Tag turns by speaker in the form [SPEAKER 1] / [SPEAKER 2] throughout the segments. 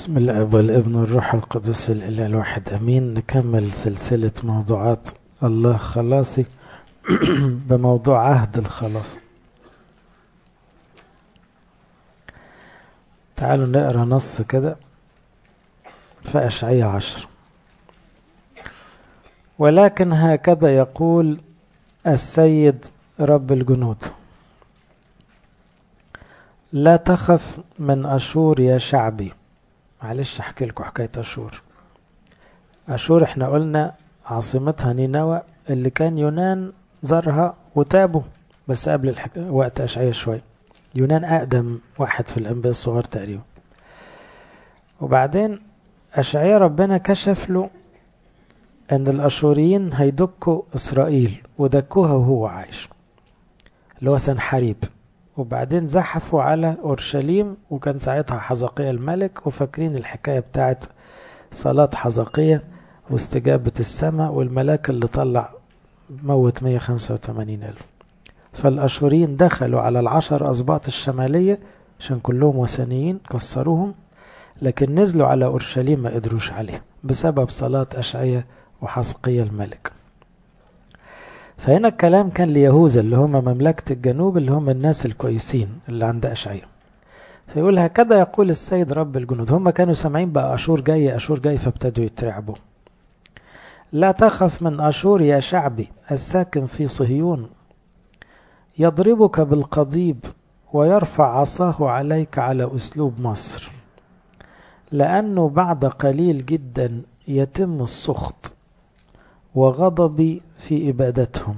[SPEAKER 1] بسم الله والابن والروح القدس الإله الواحد أمين. نكمل سلسلة موضوعات الله خلاصي بموضوع عهد الخلاص. تعالوا نقرأ نص كده في أشعياء 10. ولكن هكذا يقول السيد رب الجنود: لا تخف من أشور يا شعبي. معلش احكي لكم حكاية أشور. أشور احنا قلنا عاصمتها نينوى، اللي كان يونان زارها وتابوا، بس قبل وقت أشعياء شوي. يونان أقدم واحد في الأنبياء الصغار تقريبا. وبعدين أشعياء ربنا كشف له أن الأشوريين هيدكوا إسرائيل، ودكوها وهو عايش، اللي هو سنحريب. وبعدين زحفوا على أورشليم، وكان ساعتها حزقية الملك. وفاكرين الحكاية بتاعت صلاة حزقية واستجابة السماء والملاك اللي طلع موت 185,000. فالأشوريين دخلوا على 10 أسباط الشمالية عشان كلهم وثنيين، كسروهم، لكن نزلوا على أورشليم ما قدروش عليه بسبب صلاة أشعياء وحزقية الملك. فهنا الكلام كان ليهوذا اللي هم مملكة الجنوب، اللي هم الناس الكويسين اللي عند أشعياء. فيقول هكذا يقول السيد رب الجنود. هم كانوا سامعين بقى أشور جاي أشور جاي، فابتدوا يترعبوا. لا تخف من أشور يا شعبي الساكن في صهيون، يضربك بالقضيب ويرفع عصاه عليك على أسلوب مصر، لأنه بعد قليل جدا يتم السخط وغضبي في إبادتهم،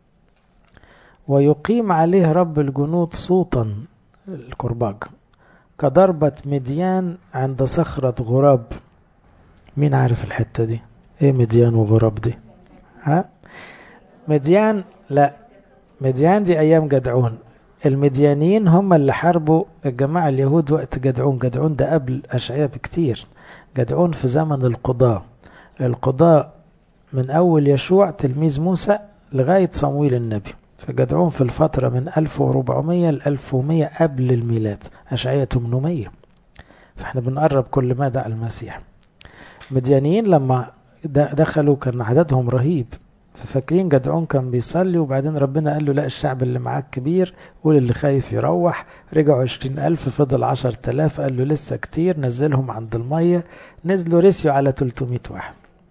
[SPEAKER 1] ويقيم عليه رب الجنود صوتا الكرباج كضربة مديان عند صخرة غراب. مين عارف الحتة دي؟ ايه مديان وغراب دي؟ ها؟ مديان؟ لا، مديان دي ايام جدعون. المديانيين هم اللي حاربوا الجماعة اليهود وقت جدعون. جدعون ده قبل أشعياء بكتير. جدعون في زمن القضاء. القضاء من أول يشوع تلميذ موسى لغاية صمويل النبي. فجدعون في الفترة من 1400 ل 1100 قبل الميلاد. أشعياء 800. فاحنا بنقرب كل ما دعا المسيح. مديانيين لما دخلوا كان عددهم رهيب. ففاكرين جدعون كان بيصلي، وبعدين ربنا قال له لا، الشعب اللي معاك كبير، قول اللي خايف يروح. رجعوا 20,000، فضل 10,000. قال له لسه كتير، نزلهم عند المية. نزلوا رسيوا على 300 واحد.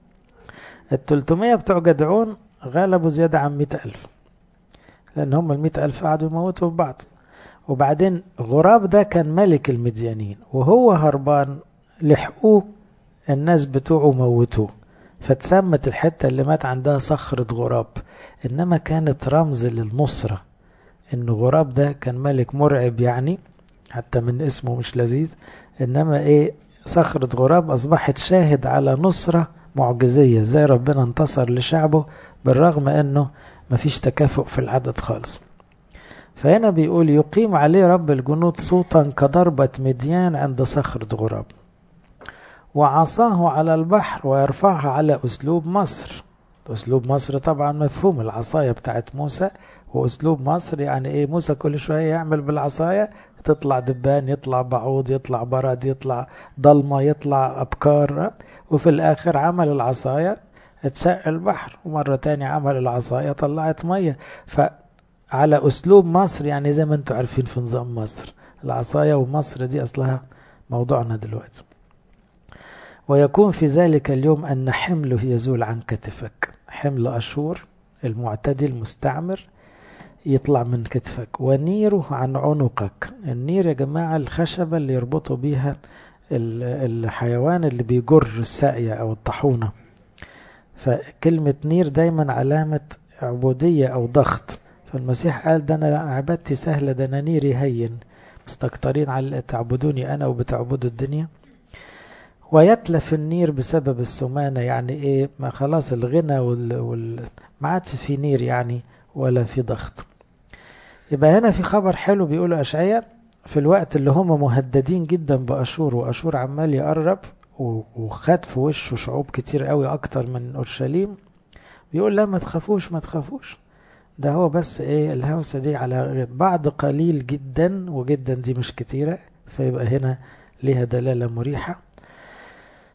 [SPEAKER 1] 300 بتوع جدعون غلبوا زيادة عن 100,000، لأن هم 100,000 قعدوا يموتوا في بعض. وبعدين غراب ده كان ملك المديانين، وهو هربان لحقوه الناس بتوعه موتوه. فتسمت الحتة اللي مات عندها صخرة غراب، إنما كانت رمز للنصرة. إن غراب ده كان ملك مرعب يعني، حتى من اسمه مش لذيذ. إنما إيه، صخرة غراب أصبحت شاهد على نصرة معجزية، زي ربنا انتصر لشعبه بالرغم أنه مفيش تكافؤ في العدد خالص. فهنا بيقول يقيم عليه رب الجنود صوتا كضربة مديان عند صخرة غراب، وعصاه على البحر ويرفعها على أسلوب مصر. أسلوب مصر طبعا مفهوم العصاية بتاعت موسى، وأسلوب مصر يعني إيه؟ موسى كل شوية يعمل بالعصاية، تطلع دبان، يطلع بعوض، يطلع برد، يطلع ضلمة، يطلع أبكار. وفي الآخر عمل العصاية اتشق البحر، ومرة تانية عمل العصاية طلعت مية. فعلى أسلوب مصر يعني زي ما انتوا عارفين في نظام مصر، العصاية ومصر دي أصلها موضوعنا دلوقتي. ويكون في ذلك اليوم أن حمله يزول عن كتفك. حمل أشور المعتدي المستعمر يطلع من كتفك، ونيره عن عنقك. النير يا جماعة الخشبة اللي يربطوا بيها الحيوان اللي بيجر الساقية أو الطحونة. فكلمة نير دايما علامة عبودية أو ضغط. فالمسيح قال ده أنا عبادتي سهلة، ده أنا نيري هين، مستكترين على تعبدوني أنا وبتعبدوا الدنيا. ويتلف النير بسبب السمانة. يعني ايه؟ ما خلاص الغنى ما عادش في نير يعني، ولا في ضغط. يبقى هنا في خبر حلو بيقوله أشعياء في الوقت اللي هم مهددين جدا بأشور، وأشور عمال يقرب وخد في وشه شعوب كتير قوي أكتر من أورشليم. بيقول لا، ما تخافوش ما تخافوش، ده هو بس ايه الهوسة دي على بعد قليل جدا، وجدا دي مش كتيرة، فيبقى هنا ليها دلالة مريحة.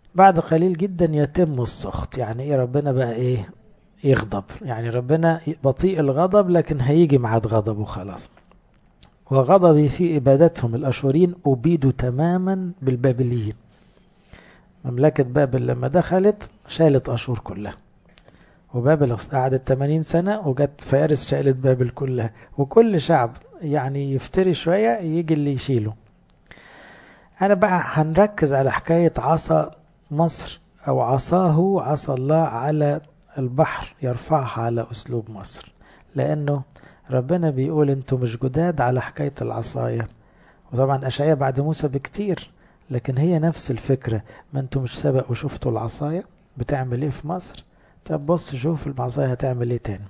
[SPEAKER 1] بعد قليل جدا يتم السخط. يعني ايه ربنا بقى ايه؟ يغضب. يعني ربنا بطيء الغضب لكن هيجي معاد غضبه خلاص. وغضبي في إبادتهم الأشورين أبيدوا تماما بالبابليين. مملكة بابل لما دخلت شالت أشور كلها، وبابل قعدت 80 سنة وجت فارس شالت بابل كلها. وكل شعب يعني يفتري شوية يجي اللي يشيله. أنا بقى هنركز على حكاية عصا مصر، أو عصاه عصا الله على البحر يرفعها على أسلوب مصر. لأنه ربنا بيقول انتوا مش جداد على حكاية العصاية. وطبعا أشعياء بعد موسى بكتير، لكن هي نفس الفكرة. ما انتوا مش سبق وشفتوا العصاية بتعمل ايه في مصر؟ طب بص شوف العصاية هتعمل ايه تاني.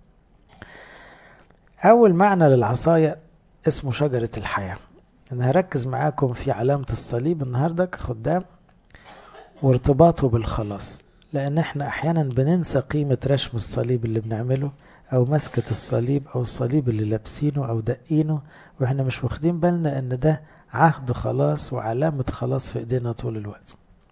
[SPEAKER 1] أول معنى للعصاية اسمه شجرة الحياة. أنا هركز معاكم في علامة الصليب النهاردة كخدام وارتباطه بالخلاص، لأن احنا أحيانا بننسى قيمة رشم الصليب اللي بنعمله، أو مسكة الصليب، أو الصليب اللي لابسينه أو دقينه، وإحنا مش واخدين بالنا إن ده عهد خلاص وعلامة خلاص في إيدينا طول الوقت.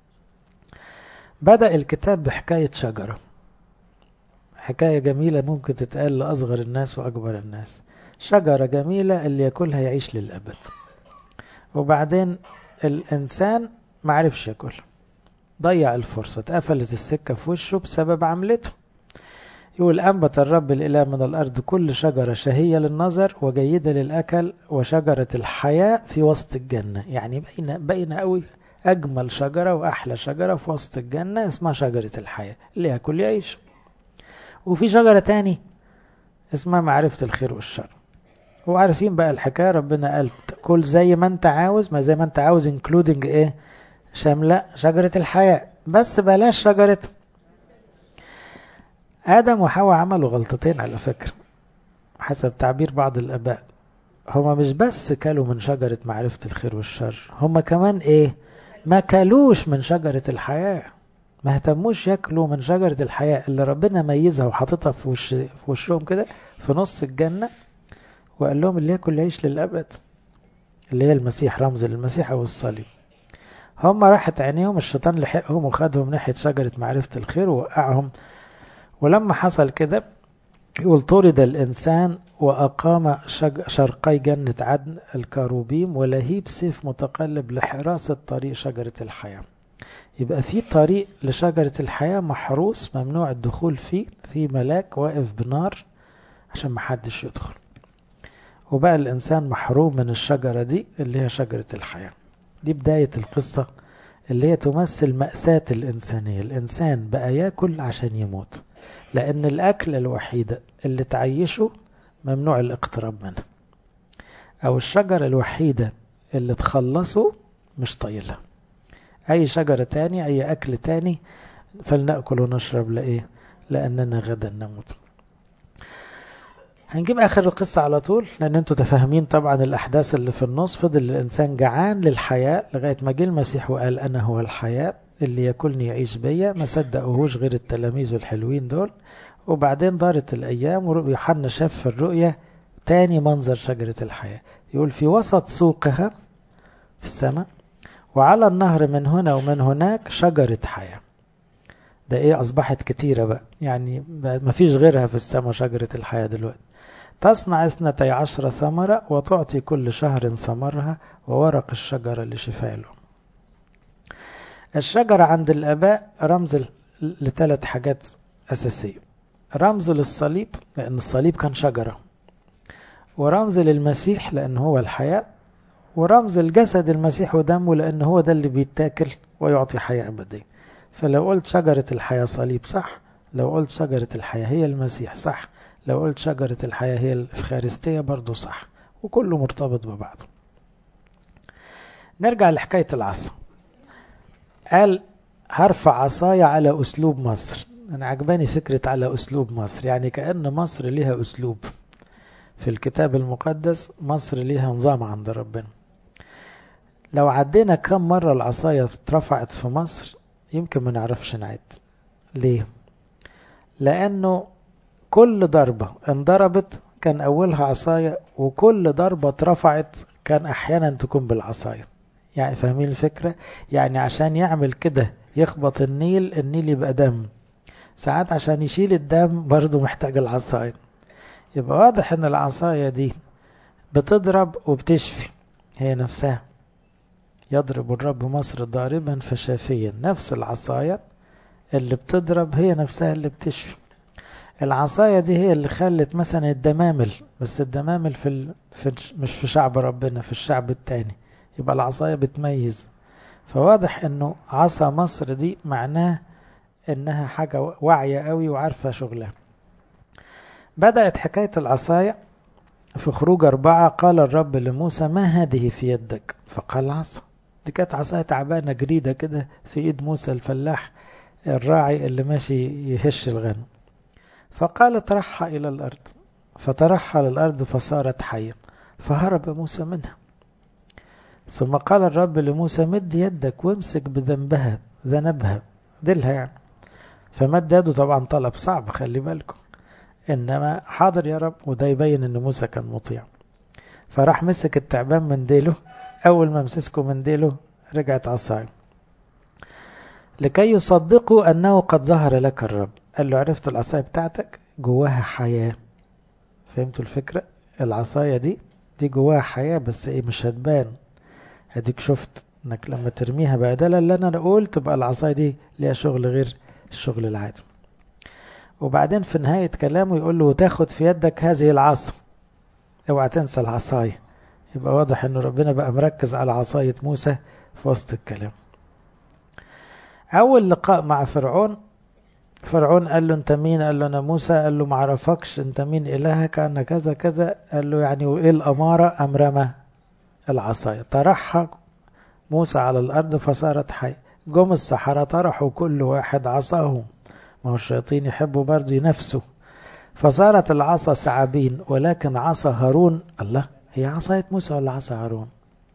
[SPEAKER 1] بدأ الكتاب بحكاية شجرة، حكاية جميلة ممكن تتقال لأصغر الناس وأكبر الناس. شجرة جميلة اللي يأكلها يعيش للأبد. وبعدين الإنسان معرفش يأكل، ضيع الفرصة، اتقفلت السكة في وشه بسبب عملته. يقول أنبت الرب الإله من الأرض كل شجرة شهية للنظر وجيدة للأكل وشجرة الحياة في وسط الجنة. يعني بين قوي أجمل شجرة وأحلى شجرة في وسط الجنة اسمها شجرة الحياة اللي يأكل يعيش. وفي شجرة تاني اسمها معرفة الخير والشر. وعارفين بقى الحكاية، ربنا قال كل زي ما انت عاوز، ما زي ما انت عاوز including ايه؟ شاملة شجرة الحياة، بس بلاش شجرة. آدم وحواء عملوا غلطتين على فكرة حسب تعبير بعض الآباء. هما مش بس كلوا من شجرة معرفة الخير والشر، هما كمان ايه؟ ما كلوش من شجرة الحياة. ما اهتموش ياكلوا من شجرة الحياة اللي ربنا ميزها وحاططها في وشهم كده في نص الجنة، وقال لهم اللي ياكل يعيش للأبد، اللي هي المسيح، رمز للمسيح أو الصليب. هم راحت عينيهم، الشيطان لحقهم وخدهم ناحية شجرة معرفة الخير ووقعهم. ولما حصل كده يقول طرد الإنسان وأقام شرقي جنة عدن الكاروبيم ولهيب سيف متقلب لحراسة طريق شجرة الحياة. يبقى في طريق لشجرة الحياة محروس ممنوع الدخول فيه، في ملاك واقف بنار عشان محدش يدخل. وبقى الإنسان محروم من الشجرة دي اللي هي شجرة الحياة. دي بداية القصة اللي هي تمثل مأساة الإنسانية. الإنسان بقى يأكل عشان يموت، لأن الأكل الوحيدة اللي تعيشه ممنوع الاقتراب منها، أو الشجرة الوحيدة اللي تخلصه مش طايلها. أي شجرة تاني، أي أكل تاني، فلنأكل ونشرب لإيه؟ لأننا غدا نموت. هنجيب آخر القصة على طول لأن انتوا تفهمين طبعا الأحداث اللي في النص. فضل الإنسان جعان للحياة لغاية ما جه المسيح وقال أنا هو الحياة، اللي ياكلني يعيش بيا. ما صدقوهوش غير التلاميذ الحلوين دول. وبعدين دارت الأيام ويوحنا شاف في الرؤية تاني منظر شجرة الحياة. يقول في وسط سوقها في السماء وعلى النهر من هنا ومن هناك شجرة حياة. ده ايه؟ أصبحت كتيرة بقى، يعني ما فيش غيرها في السماء شجرة الحياة دلوقتي. تصنع 12 ثمرة وتعطي كل شهر ثمرها وورق الشجرة لشفاء لهم. الشجرة عند الآباء رمز لثلاث حاجات أساسية. رمز للصليب لأن الصليب كان شجرة، ورمز للمسيح لأن هو الحياة، ورمز الجسد المسيح ودمه لأن هو ده اللي بيتاكل ويعطي حياة أبدية. فلو قلت شجرة الحياة صليب صح، لو قلت شجرة الحياة هي المسيح صح، لو قلت شجرة الحياة هي الإفخارستية برضو صح، وكله مرتبط ببعضه. نرجع لحكاية العصا. قال هرفع عصايا على أسلوب مصر. أنا عجباني فكرة على أسلوب مصر، يعني كأن مصر لها أسلوب في الكتاب المقدس. مصر لها نظام عند ربنا. لو عدينا كم مرة العصاية اترفعت في مصر يمكن ما نعرفش نعد. ليه؟ لأنه كل ضربة انضربت كان أولها عصاية، وكل ضربة اترفعت كان أحيانا تكون بالعصاية. يعني فاهمين الفكرة؟ يعني عشان يعمل كده يخبط النيل يبقى دم، ساعات عشان يشيل الدم برضو محتاج العصاية. يبقى واضح ان العصاية دي بتضرب وبتشفي هي نفسها. يضرب الرب مصر ضاربا فشافيا، نفس العصاية اللي بتضرب هي نفسها اللي بتشفي. العصاية دي هي اللي خلت مثلا الدمامل، بس الدمامل مش في شعب ربنا، في الشعب التاني، يبقى العصاية بتميز. فواضح انه عصا مصر دي معناه انها حاجة واعية قوي وعارفة شغلها. بدأت حكاية العصاية في خروج 4. قال الرب لموسى ما هذه في يدك؟ فقال عصا. دي كانت عصاية تعبانة جريدة كده في ايد موسى الفلاح الراعي اللي ماشي يهش الغنم. فقال اطرحها إلى الأرض، فطرحها للأرض فصارت حية، فهرب موسى منها. ثم قال الرب لموسى مد يدك وامسك ذنبها دلها يعني. فمد يده، طبعا طلب صعب خلي بالكم، إنما حاضر يا رب، وده يبين إن موسى كان مطيع. فراح مسك التعبان من ديله، أول ما مسكه من ديله رجعت عصايه. لكي يصدقوا أنه قد ظهر لك الرب. قال له عرفت العصاية بتاعتك جواها حياة. فهمتوا الفكرة؟ العصاية دي جواها حياة، بس ايه مش هتبان. هديك شفت انك لما ترميها بدلا اللي انا اقول تبقى العصاية دي ليها شغل غير الشغل العادي. وبعدين في نهاية كلامه يقول له تاخد في يدك هذه العصا، اوعى تنسى العصاية. يبقى واضح ان ربنا بقى مركز على عصاية موسى في وسط الكلام. اول لقاء مع فرعون قال له انت مين؟ قال له انا موسى. قال له معرفكش، انت مين الهك؟ انا كذا كذا. قال له يعني وايه الامارة؟ ام رمى العصاية، طرحها موسى على الارض فصارت حي. جم السحرة طرحوا كل واحد عصاه، ما هو الشياطين يحبوا برضه ينفسوا، فصارت العصا ثعابين، ولكن عصا هارون، الله، هي عصاية موسى ولا عصا هارون؟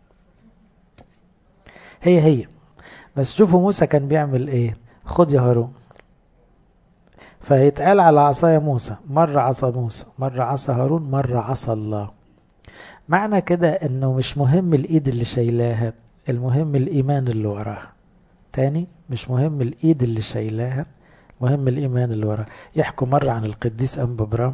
[SPEAKER 1] هي بس شوفوا موسى كان بيعمل ايه. خد يا هارون، فيتقال على عصايا موسى مرة عصا موسى، مرة عصا هارون، مرة عصا الله. معنى كده انه مش مهم الايد اللي شايلاها، المهم الايمان اللي وراها. تاني، مش مهم الايد اللي شايلاها، مهم الايمان اللي وراها. يحكوا مرة عن القديس أنبا برام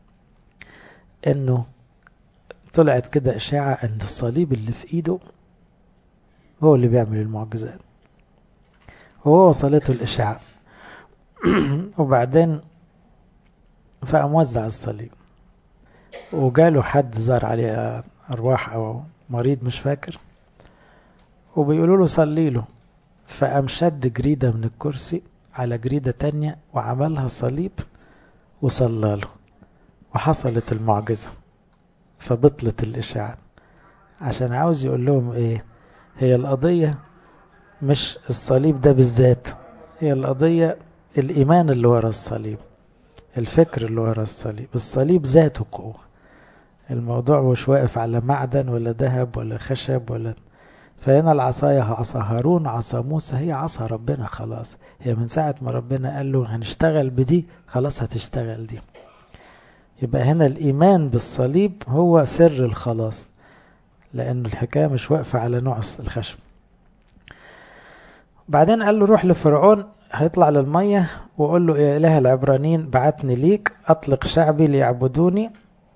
[SPEAKER 1] انه طلعت كده اشاعة ان الصليب اللي في ايده هو اللي بيعمل المعجزات، وهو وصلته الاشاعة. وبعدين فقام وزع الصليب، وجاله حد زار عليه أرواح أو مريض مش فاكر، وبيقولوا له صلي له. فقام شد جريدة من الكرسي على جريدة تانية وعملها صليب وصلى له، وحصلت المعجزة، فبطلت الإشاعة. عشان عاوز يقول لهم إيه؟ هي القضية مش الصليب ده بالذات، هي القضية الإيمان اللي ورا الصليب، الفكر اللي ورا الصليب. الصليب ذاته قوة، الموضوع مش واقف على معدن ولا ذهب ولا خشب ولا. فهنا العصاية عصا هارون، عصا موسى هي عصا ربنا. خلاص، هي من ساعة ما ربنا قال له هنشتغل بدي خلاص هتشتغل دي. يبقى هنا الإيمان بالصليب هو سر الخلاص، لأن الحكاية مش واقفة على نوع الخشب. بعدين قال له روح لفرعون، هيطلع للمية، وقول له يا إله العبرانيين بعتني ليك أطلق شعبي ليعبدوني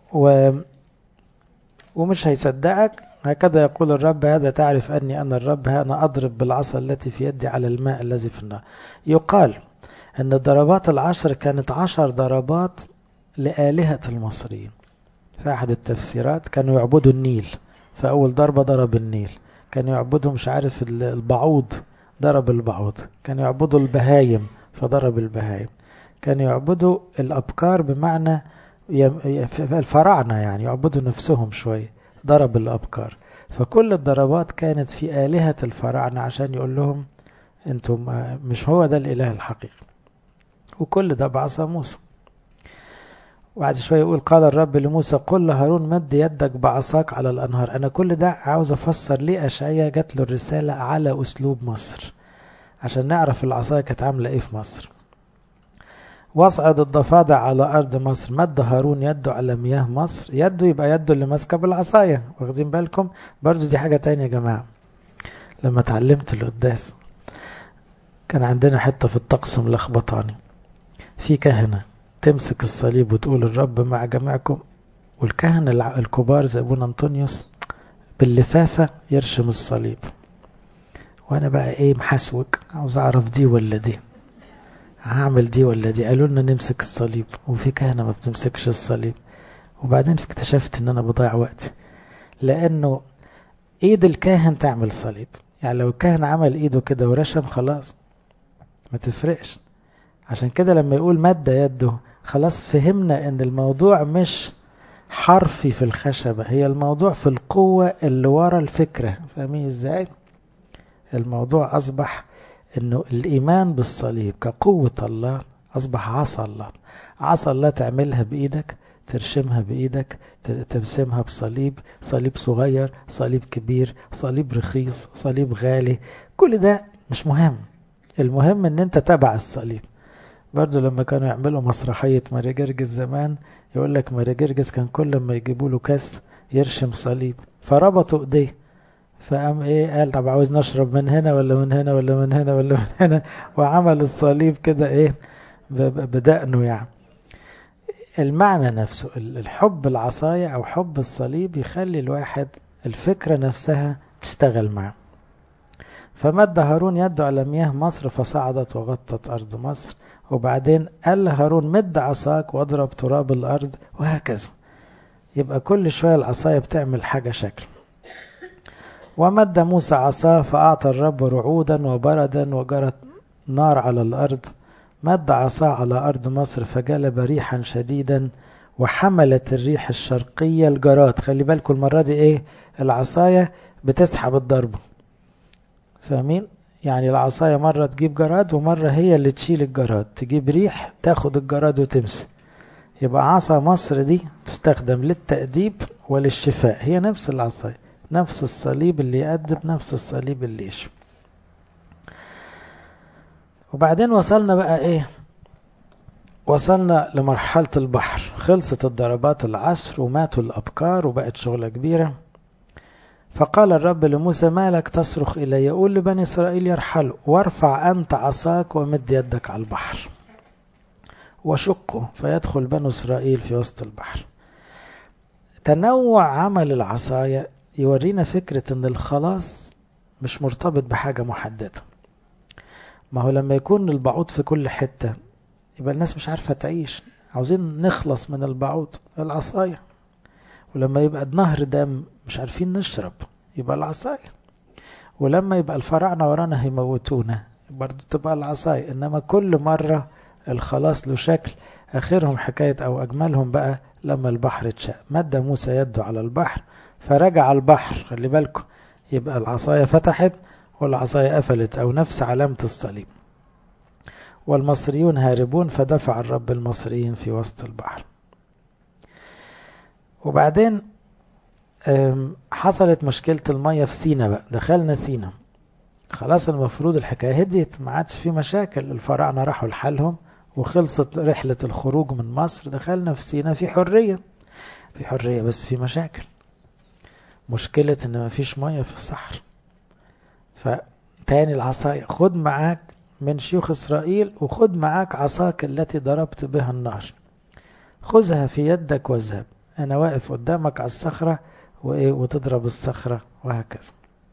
[SPEAKER 1] ومش هيصدقك. هكذا يقول الرب هذا تعرف أني أنا الرب، أنا أضرب بالعصا التي في يدي على الماء الذي في النار. يقال أن الضربات 10 كانت 10 ضربات لآلهة المصريين. في أحد التفسيرات كانوا يعبدوا النيل، فأول ضربة ضرب النيل. كانوا يعبدوا مش عارف البعوض، ضرب البعوض. كانوا يعبدوا البهايم فضرب البهايم. كانوا يعبدوا الأبكار، بمعنى الفراعنة يعني يعبدوا نفسهم شوية، ضرب الأبكار. فكل الضربات كانت في آلهة الفراعنة عشان يقول لهم انتم مش هو ده الإله الحقيقي. وكل ده بعصا موسى. وبعد شوية يقول قال الرب لموسى قل لهارون مد يدك بعصاك على الأنهار. أنا كل ده عاوز أفسر ليه أشعياء جات له الرسالة على أسلوب مصر، عشان نعرف العصاية كانت عاملة إيه في مصر. واصعد الضفادع على أرض مصر. مد هارون يده على مياه مصر. يده يبقى يده اللي ماسكة بالعصاية، واخدين بالكم؟ برضو دي حاجة تانية يا جماعة. لما اتعلمت القداس كان عندنا حتة في الطقس ملخبطاني، في كهنة تمسك الصليب وتقول الرب مع جميعكم، والكهنة الكبار زي ابونا انطونيوس باللفافة يرشم الصليب، وانا بقى ايه محسوك عاوز اعرف دي ولا دي، هعمل دي ولا دي. قالوا لنا نمسك الصليب، وفي كهنة ما بتمسكش الصليب. وبعدين اكتشفت ان انا بضيع وقتي، لانه ايد الكاهن تعمل صليب، يعني لو الكاهن عمل ايده كده ورشم خلاص ما تفرقش. عشان كده لما يقول مد يده خلاص فهمنا ان الموضوع مش حرفي في الخشبة، هي الموضوع في القوة اللي ورا الفكرة. فاهمين ازاي؟ الموضوع اصبح انه الايمان بالصليب كقوة الله اصبح عصا الله. عصا الله تعملها بايدك، ترشمها بايدك، ترسمها بصليب، صليب صغير، صليب كبير، صليب رخيص، صليب غالي، كل ده مش مهم. المهم ان انت تبع الصليب. برضو لما كانوا يعملوا مسرحية ماري جرجس زمان، يقول لك ماري جرجس كان كل ما يجيبوا له كاس يرشم صليب، فربطوا ايديه، فقام ايه قال طب عاوز نشرب من هنا ولا من هنا ولا من هنا ولا من هنا، وعمل الصليب كده ايه بدقنه يعني. المعنى نفسه الحب العصاية او حب الصليب يخلي الواحد الفكرة نفسها تشتغل معه. فمد هارون يده على مياه مصر فصعدت وغطت أرض مصر، وبعدين قال هارون مد عصاك واضرب تراب الأرض، وهكذا. يبقى كل شوية العصاية بتعمل حاجة شكل. ومد موسى عصاه فأعطى الرب رعودا وبردا وجرت نار على الأرض. مد عصاه على أرض مصر فجلب ريحا شديدا وحملت الريح الشرقية الجراد. خلي بالكم المرة دي ايه؟ العصاية بتسحب الضربة. فاهمين؟ يعني العصاية مرة تجيب جراد ومرة هي اللي تشيل الجراد، تجيب ريح تاخد الجراد وتمشي. يبقى عصا مصر دي تستخدم للتأديب وللشفاء، هي نفس العصاية، نفس الصليب اللي يأدب، نفس الصليب اللي يشفي. وبعدين وصلنا بقى ايه؟ وصلنا لمرحلة البحر، خلصت الضربات العشر وماتوا الأبكار وبقت شغلة كبيرة. فقال الرب لموسى ما لك تصرخ إلي؟ يقول لبني إسرائيل يرحلوا، وارفع أنت عصاك ومد يدك على البحر وشقه فيدخل بنو إسرائيل في وسط البحر. تنوع عمل العصاية يورينا فكرة ان الخلاص مش مرتبط بحاجة محددة. ما هو لما يكون البعوض في كل حتة يبقى الناس مش عارفة تعيش، عاوزين نخلص من البعوض، العصاية. ولما يبقى نهر دم مش عارفين نشرب يبقى العصاية. ولما يبقى الفراعنة ورانا هيموتونا برضو تبقى العصاية. إنما كل مرة الخلاص له شكل. آخرهم حكاية أو أجملهم بقى لما البحر اتشق، مد موسى يده على البحر فرجع البحر. خلي بالكم يبقى العصاية فتحت والعصاية قفلت، أو نفس علامة الصليب. والمصريون هاربون فدفع الرب المصريين في وسط البحر. وبعدين حصلت مشكلة المية في سينا بقى، دخلنا سينا خلاص، المفروض الحكاية هديت، ما عادش في مشاكل، الفراعنة راحوا لحالهم وخلصت رحلة الخروج من مصر، دخلنا في سينا في حرية. في حرية بس في مشاكل. مشكلة ان ما فيش مية في الصحراء. فتاني العصاية، خد معاك من شيوخ إسرائيل وخد معاك عصاك التي ضربت بها النهر، خذها في يدك واذهب، أنا واقف قدامك على الصخرة وتضرب الصخرة، وهكذا.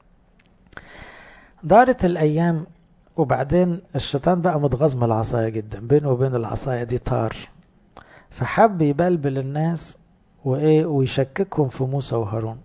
[SPEAKER 1] دارت الأيام، وبعدين الشيطان بقى متغاظ من العصاية جدا، بينه وبين العصاية دي طار، فحب يبلبل الناس ويشككهم في موسى وهارون.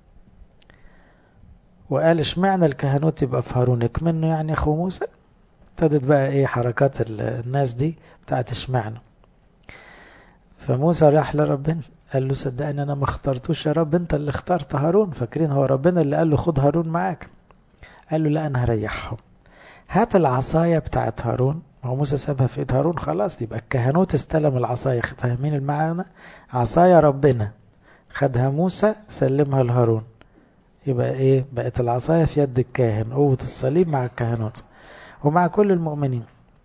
[SPEAKER 1] وقال اشمعنى الكهنوت يبقى في هارون منه يعني اخو موسى. ابتدت بقى حركات الناس دي بتاعت اشمعنى. فموسى راح لربنا قال له صدقني انا ما اخترتوش يا رب، انت اللي اخترت هارون. فاكرين هو ربنا اللي قال له خد هارون معاك. قال له لا انا هريحهم، هات العصاية بتاعت هارون. هو موسى سابها في ايد هارون خلاص، يبقى الكهنوت استلم العصاية. فاهمين المعنى؟ عصاية ربنا خدها موسى سلمها لهارون، يبقى بقت العصاية في يد الكاهن، قوة الصليب مع الكهنوت ومع كل المؤمنين.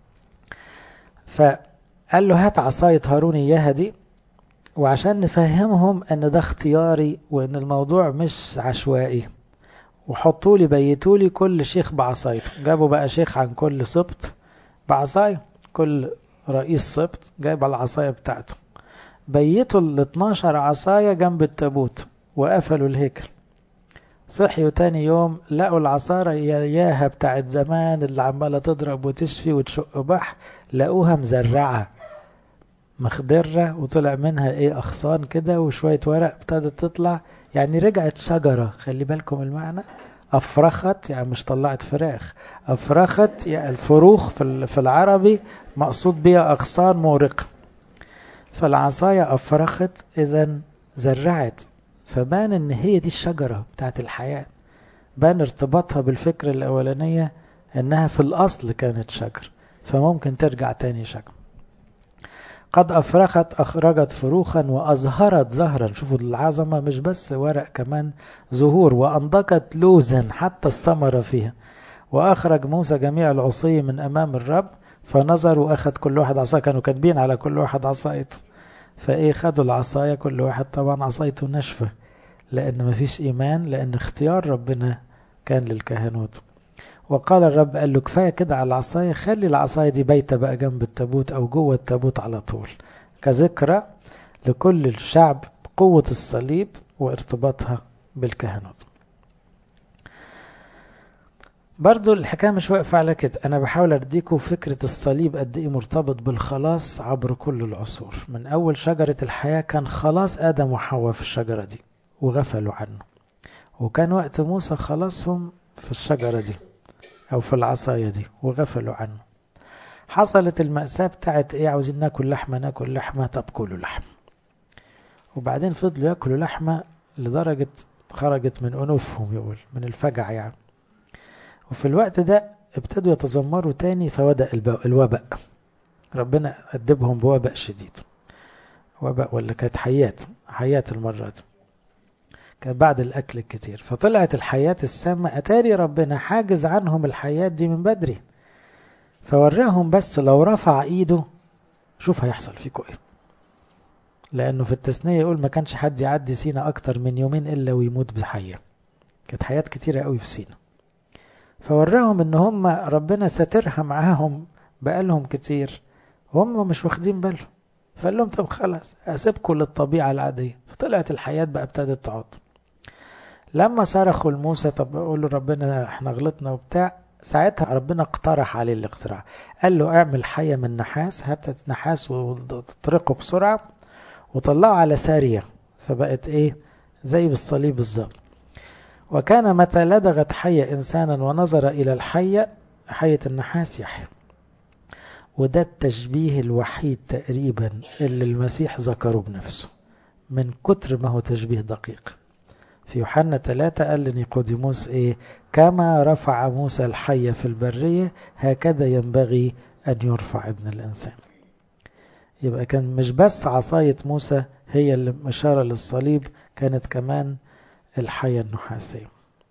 [SPEAKER 1] فقال له هات عصاية هارون اياها دي، وعشان نفهمهم ان ده اختياري وان الموضوع مش عشوائي، وحطوا لي بيتوا لي كل شيخ بعصايته. جابوا بقى شيخ عن كل سبط بعصايه، كل رئيس سبط جايب العصاية بتاعته. بيتوا ال 12 عصاية جنب التابوت وقفلوا الهيكل. صحيوا تاني يوم لقوا العصارة ياها بتاعت زمان اللي عمالة تضرب وتشفي وتشق بح، لقوها مزرعة مخضرة وطلع منها أغصان كده وشوية ورق ابتدت تطلع، يعني رجعت شجرة. خلي بالكم المعنى، أفرخت يعني مش طلعت فراخ، أفرخت يعني الفروخ في العربي مقصود بها أغصان مورقة. فالعصاية أفرخت إذن زرعت، فبان إن هي دي الشجرة بتاعت الحياة. بان ارتباطها بالفكرة الأولانية إنها في الأصل كانت شجر، فممكن ترجع تاني شجر. قد أفرخت أخرجت فروخا وأزهرت زهرا. شوفوا العظمة، مش بس ورق كمان زهور. وأنضجت لوزا حتى الثمرة فيها. وأخرج موسى جميع العصي من أمام الرب فنظر وأخذ كل واحد عصاية. كانوا كاتبين على كل واحد عصايته، خدوا العصاية كل واحد طبعا عصايته ناشفة، لأن مفيش إيمان، لأن اختيار ربنا كان للكهنوت. وقال الرب، قال له كفاية كده على العصاية، خلي العصاية دي بيتة بقى جنب التابوت أو جوه التابوت على طول، كذكرى لكل الشعب قوة الصليب وارتباطها بالكهنوت. برضو الحكاية مش واقفة على كده، أنا بحاول أديكم فكرة الصليب قد إيه مرتبط بالخلاص عبر كل العصور. من أول شجرة الحياة كان خلاص آدم وحواء في الشجرة دي وغفلوا عنه، وكان وقت موسى خلاصهم في الشجرة دي أو في العصاية دي وغفلوا عنه. حصلت المأساة بتاعت عاوزين ناكل لحمة، طب كلوا لحم. وبعدين فضلوا يأكلوا لحمة لدرجة خرجت من أنوفهم، يقول من الفجع يعني. وفي الوقت ده ابتدوا يتذمروا تاني، فبدأ الوباء. ربنا أدبهم بوباء شديد، وباء ولا كانت حيات المرة دي، كان بعد الأكل الكتير. فطلعت الحيات السامة، أتاري ربنا حاجز عنهم الحيات دي من بدري، فوراهم بس لو رفع ايده شوف هيحصل فيكم ايه. لأنه في التثنية يقول ما كانش حد يعدي سينا أكتر من يومين إلا ويموت بحية. كانت حياة كتيرة قوي في سينا، فوراهم ان هم ربنا ساترها معاهم بقالهم كتير وهم مش واخدين بالهم. فقال لهم طب خلاص أسيبكم للطبيعة العادية. فطلعت الحياة بقى ابتدت تعود. لما صرخوا لموسى طب قولوا ربنا احنا غلطنا وبتاع، ساعتها ربنا اقترح عليه الاقتراع، قال له اعمل حية من نحاس، هات نحاس وتطرقه بسرعة وطلعه على سارية، فبقت زي بالصليب بالظبط. وكان متى لدغت حية إنسانا ونظر إلى الحية، حية النحاس، يحيى. وده التشبيه الوحيد تقريبا اللي المسيح ذكره بنفسه، من كتر ما هو تشبيه دقيق. في يوحنا 3 قال لنيقوديموس كما رفع موسى الحية في البرية هكذا ينبغي أن يرفع ابن الإنسان. يبقى كان مش بس عصاية موسى هي اللي إشارة للصليب، كانت كمان الحية النحاسية.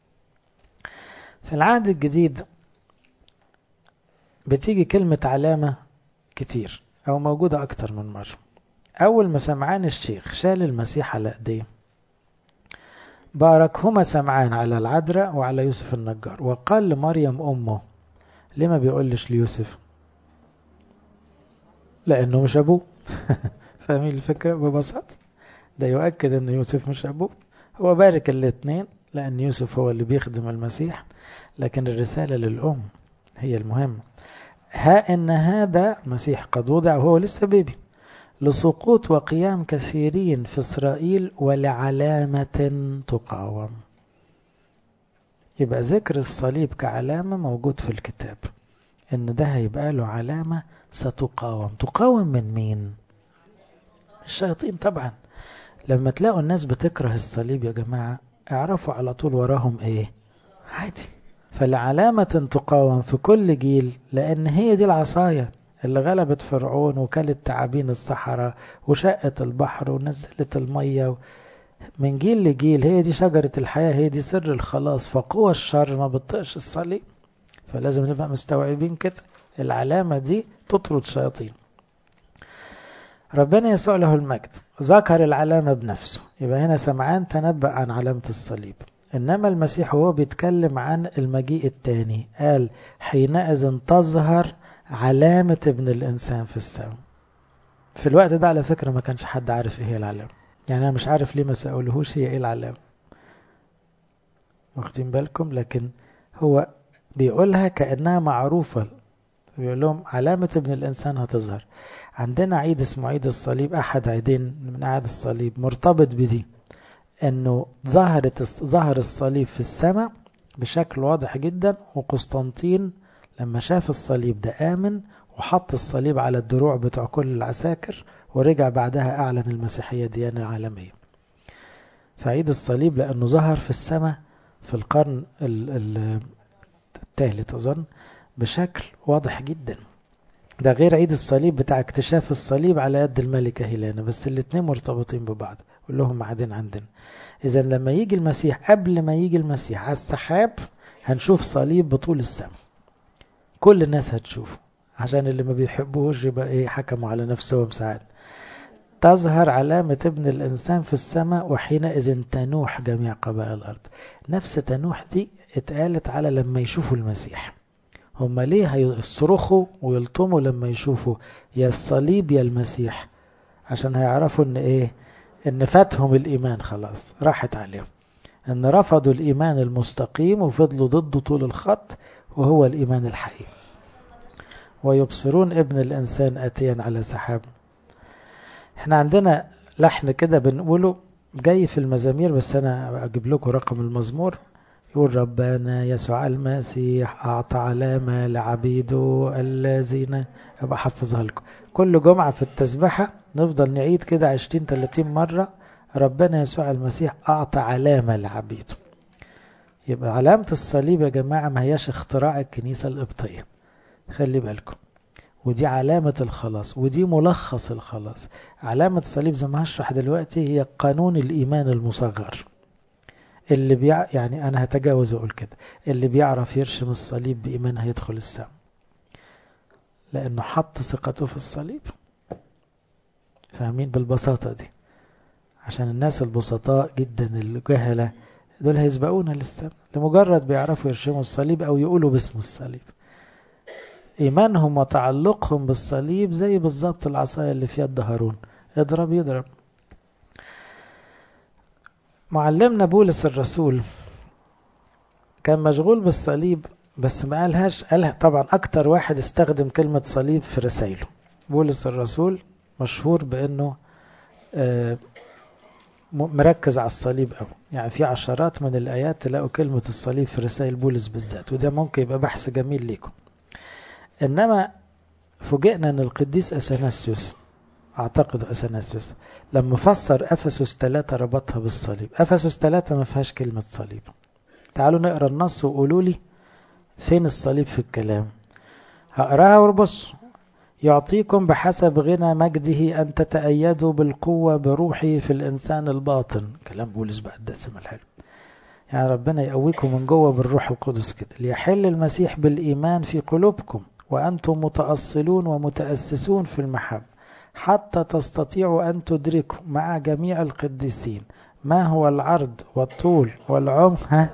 [SPEAKER 1] في العهد الجديد بتيجي كلمة علامة كتير أو موجودة أكتر من مرة. أول ما سمعان الشيخ شال المسيح على أيديه باركهما سمعان على العذراء وعلى يوسف النجار، وقال لمريم أمه. ليه ما بيقولش ليوسف؟ لأنه مش أبوه. فاهمين الفكرة ببساطة؟ ده يؤكد أن يوسف مش أبوه. هو بارك الاثنين لأن يوسف هو اللي بيخدم المسيح، لكن الرسالة للأم هي المهمة. ها إن هذا المسيح قد وضع وهو لسه بيبي لسقوط وقيام كثيرين في إسرائيل ولعلامة تقاوم. يبقى ذكر الصليب كعلامة موجود في الكتاب، إن ده هيبقى له علامة ستقاوم. تقاوم من مين؟ الشياطين طبعا. لما تلاقوا الناس بتكره الصليب يا جماعة اعرفوا على طول وراهم عادي. فالعلامة تقاوم في كل جيل، لأن هي دي العصاية اللي غلبت فرعون وكلت تعابين الصحراء وشقت البحر ونزلت المية من جيل لجيل. هي دي شجرة الحياة، هي دي سر الخلاص. فقوى الشر ما بتطقش الصليب، فلازم نبقى مستوعبين كده. العلامة دي تطرد شياطين. ربنا يسوع له المجد ذكر العلامة بنفسه. يبقى هنا سمعان تنبأ عن علامة الصليب. إنما المسيح هو بيتكلم عن المجيء التاني قال حينئذ تظهر علامة ابن الإنسان في السماء. في الوقت ده على فكرة ما كانش حد عارف إيه هي العلامة، يعني أنا مش عارف ليه ما سألهوش هي إيه العلامة، واخدين بالكم؟ لكن هو بيقولها كأنها معروفة، بيقول لهم علامة ابن الإنسان هتظهر. عندنا عيد اسمه عيد الصليب، أحد عيدين من أعياد الصليب مرتبط بدي، أنه ظهر الصليب في السماء بشكل واضح جدا، وقسطنطين لما شاف الصليب ده آمن وحط الصليب على الدروع بتوع كل العساكر، ورجع بعدها أعلن المسيحية ديانة عالمية. فعيد الصليب لأنه ظهر في السماء في القرن الثالث أظن بشكل واضح جدا. ده غير عيد الصليب بتاع اكتشاف الصليب على يد الملكة هيلانا، بس الاتنين مرتبطين ببعض كلهم قاعدين عندنا. إذا لما يجي المسيح، قبل ما يجي المسيح على السحاب هنشوف صليب بطول السماء، كل الناس هتشوفه، عشان اللي ما بيحبوهوش يبقى ايه حكموا على نفسهم ساعات. تظهر علامة ابن الإنسان في السماء وحينئذ تنوح جميع قبائل الأرض. نفس تنوح دي اتقالت على لما يشوفوا المسيح. هم ليه هيصرخوا ويلطموا لما يشوفوا يا الصليب يا المسيح؟ عشان هيعرفوا ان ايه، ان فاتهم الإيمان، خلاص راحت عليهم، ان رفضوا الإيمان المستقيم وفضلوا ضده طول الخط، وهو الإيمان الحقيقي. ويبصرون ابن الإنسان آتيا على سحاب. احنا عندنا لحن كده بنقوله جاي في المزامير، بس انا اجيب لكم رقم المزمور. يقول ربنا يسوع المسيح أعطى علامة لعبيده الذين، أبقى حفظها لكم كل جمعة في التسبحة، نفضل نعيد كده 20-30 مرة ربنا يسوع المسيح أعطى علامة لعبيده. يبقى علامة الصليب يا جماعة ما هياش اختراع الكنيسة القبطية، خلي بالكم، ودي علامة الخلاص، ودي ملخص الخلاص. علامة الصليب زي ما هشرح دلوقتي هي قانون الإيمان المصغر، اللي يعني أنا هتجاوز وأقول كده، اللي بيعرف يرشم الصليب بإيمان هيدخل السماء، لأنه حط ثقته في الصليب. فاهمين بالبساطة دي؟ عشان الناس البسطاء جدا الجهلة دول هيسبقونا للسماء لمجرد بيعرفوا يرشموا الصليب أو يقولوا باسم الصليب. إيمانهم وتعلقهم بالصليب زي بالظبط العصاية اللي في يد هارون، اضرب يضرب. معلمنا بولس الرسول كان مشغول بالصليب، بس ما قالها طبعا أكتر واحد استخدم كلمة صليب في رسائله. بولس الرسول مشهور بأنه مركز على الصليب أوي، يعني في عشرات من الآيات تلاقوا كلمة الصليب في رسائل بولس بالذات، وده ممكن يبقى بحث جميل ليكم. إنما فوجئنا أن القديس أثناسيوس، أعتقد أثناسيوس، لما فسر أفسس 3 ربطها بالصليب. أفسس 3 ما فيهاش كلمة صليب. تعالوا نقرأ النص وقولوا لي فين الصليب في الكلام. هقراها وربصوا. يعطيكم بحسب غنى مجده أن تتأيدوا بالقوة بروحه في الإنسان الباطن. كلام بولس بقى الدسم الحلو، يعني ربنا يقويكم من جوه بالروح القدس كده، ليحل المسيح بالإيمان في قلوبكم وأنتم متأصلون ومتأسسون في المحبة، حتى تستطيعوا أن تدركوا مع جميع القديسين ما هو العرض والطول والعمق.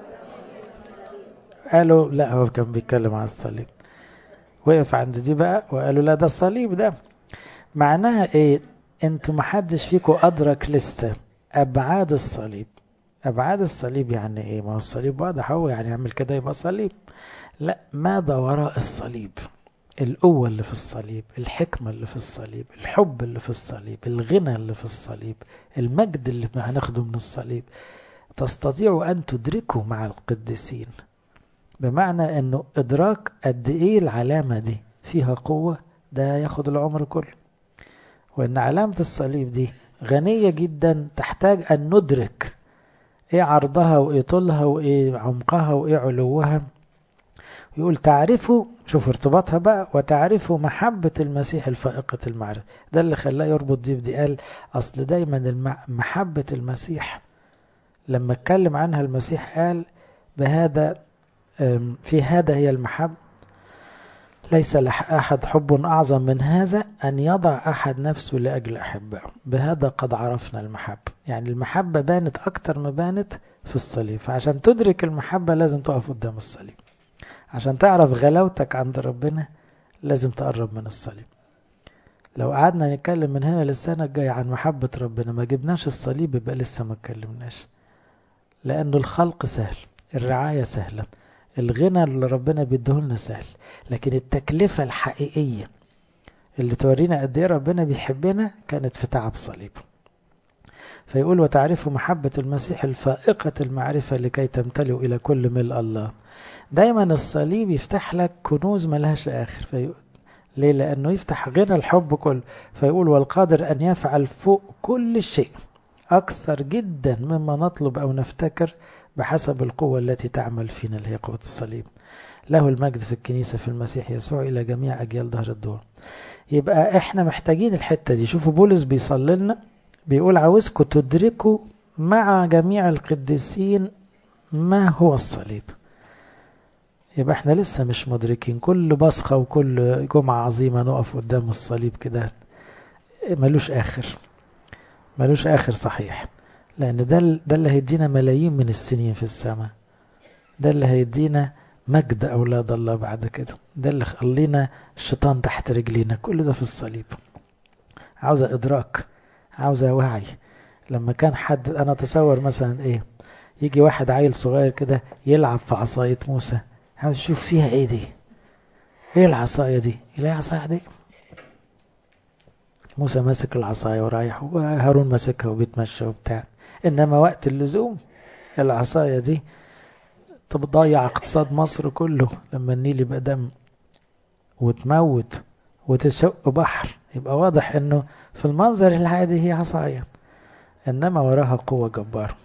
[SPEAKER 1] قالوا لا، هو كان بيتكلم عن الصليب، وقف عند دي بقى وقالوا لا ده الصليب ده معناها ايه. انتوا محدش فيكم أدرك لسه أبعاد الصليب. أبعاد الصليب يعني ايه؟ ما هو الصليب واضح، هو يعني يعمل كده يبقى صليب. لا، ماذا وراء الصليب؟ القوة اللي في الصليب، الحكمة اللي في الصليب، الحب اللي في الصليب، الغنى اللي في الصليب، المجد اللي هناخده من الصليب. تستطيعوا أن تدركوا مع القديسين، بمعنى أنه إدراك قد إيه العلامة دي فيها قوة، ده ياخد العمر كله. وأن علامة الصليب دي غنية جدا، تحتاج أن ندرك إيه عرضها وإيه طولها وإيه عمقها وإيه علوها. يقول تعرفوا، شوف ارتباطها بقى، وتعرفوا محبة المسيح الفائقة المعرفة. ده اللي خلاه يربط دي بدي. قال أصل دايما محبة المسيح لما اتكلم عنها المسيح قال بهذا، في هذا هي المحبة، ليس لأحد حب أعظم من هذا أن يضع أحد نفسه لأجل أحبه، بهذا قد عرفنا المحبة. يعني المحبة بانت أكتر ما بانت في الصليب. فعشان تدرك المحبة لازم تقف قدام الصليب. عشان تعرف غلاوتك عند ربنا لازم تقرب من الصليب. لو قعدنا نتكلم من هنا للسنة الجاية عن محبة ربنا ما جبناش الصليب يبقى لسه ما اتكلمناش. لأنه الخلق سهل، الرعاية سهلة، الغنى اللي ربنا بيديهولنا سهل، لكن التكلفة الحقيقية اللي تورينا قد ايه ربنا بيحبنا كانت في تعب صليبه. فيقول وتعرفوا محبة المسيح الفائقة المعرفة لكي تمتلئوا إلى كل ملء الله. دايما الصليب يفتح لك كنوز ملهاش آخر. ليه؟ لأنه يفتح غنى الحب كله. فيقول والقادر أن يفعل فوق كل شيء أكثر جدا مما نطلب أو نفتكر بحسب القوة التي تعمل فينا اللي هي قوة الصليب. له المجد في الكنيسة في المسيح يسوع إلى جميع أجيال دهر الدور. يبقى احنا محتاجين الحتة دي. شوفوا بولس بيصلي لنا بيقول عاوزكم تدركوا مع جميع القديسين ما هو الصليب. يبقى احنا لسه مش مدركين. كل بصخة وكل جمعة عظيمة نقف قدام الصليب كده ملوش آخر، ملوش آخر صحيح. لأن ده اللي هيدينا ملايين من السنين في السماء، ده اللي هيدينا مجد أولاد الله بعد كده، ده اللي خلينا الشيطان تحت رجلينا. كل ده في الصليب. عاوزة إدراك، عاوزة وعي. لما كان حد، أنا أتصور مثلا إيه، يجي واحد عيل صغير كده يلعب في عصاية موسى، عاوز يشوف فيها إيه دي، إيه العصاية دي، يلاقي عصاية دي موسى ماسك العصاية ورايح، وهارون ماسكها وبيتمشى وبتاع. إنما وقت اللزوم العصاية دي تضيع اقتصاد مصر كله لما النيل يبقى دم وتموت وتشق بحر. يبقى واضح انه في المنظر العادي هي عصاية، انما وراها قوة جبارة.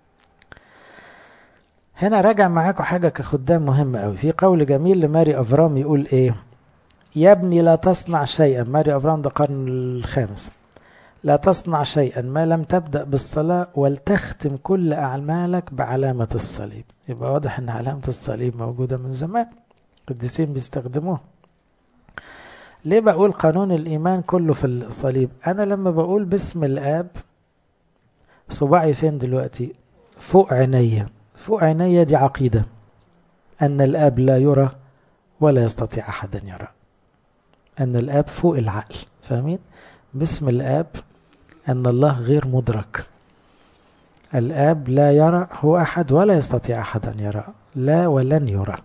[SPEAKER 1] هنا راجع معاكم حاجة كخدام مهمة قوي. في قول جميل لماري أفرام يقول ايه، يا ابني لا تصنع شيئا. ماري أفرام ده القرن الخامس. لا تصنع شيئا ما لم تبدأ بالصلاة ولتختم كل أعمالك بعلامة الصليب. يبقى واضح ان علامة الصليب موجودة من زمان، القديسين بيستخدموها. ليه بقول قانون الإيمان كله في الصليب؟ أنا لما بقول باسم الآب صباعي فين دلوقتي؟ فوق عينيا. فوق عينيا دي عقيدة أن الآب لا يرى ولا يستطيع أحد أن يرى. أن الآب فوق العقل. فاهمين؟ باسم الآب أن الله غير مدرك. الآب لا يرى هو أحد ولا يستطيع أحد أن يرى، لا ولن يرى.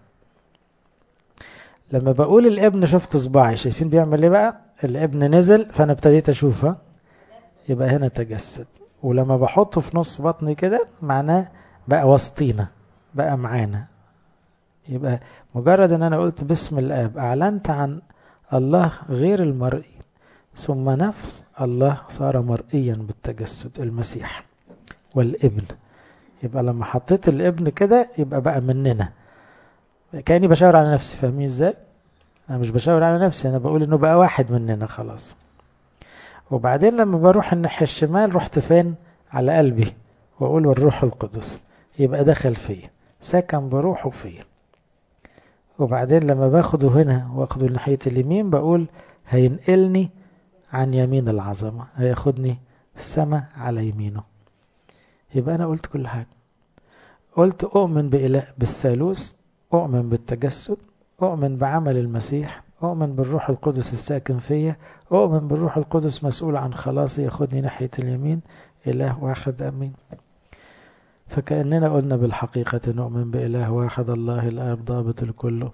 [SPEAKER 1] لما بقول الابن شفت صباعي، شايفين بيعمل ايه بقى؟ الابن نزل فانا ابتديت اشوفه، يبقى هنا تجسد. ولما بحطه في نص بطني كده معناه بقى وسطينا، بقى معانا. يبقى مجرد ان انا قلت باسم الاب اعلنت عن الله غير المرئي، ثم نفس الله صار مرئيا بالتجسد، المسيح والابن. يبقى لما حطيت الابن كده يبقى بقى مننا، كأني بشاور على نفسي. فاهمين ازاي؟ انا مش بشاور على نفسي، انا بقول انه بقى واحد مننا خلاص. وبعدين لما بروح الناحية الشمال رحت فين؟ على قلبي، واقول والروح القدس يبقى دخل فيه، سكن بروحه فيه. وبعدين لما باخده هنا واخده ناحية اليمين بقول هينقلني عن يمين العظمة، هياخدني السماء على يمينه. يبقى انا قلت كل حاجة. قلت اؤمن بإله بالثالوث، اؤمن بالتجسد، أؤمن بعمل المسيح، أؤمن بالروح القدس الساكن فيا، أؤمن بالروح القدس مسؤول عن خلاصي ياخدني ناحية اليمين. إله واحد أمين. فكأننا قلنا بالحقيقة نؤمن بإله واحد الله الآب ضابط الكل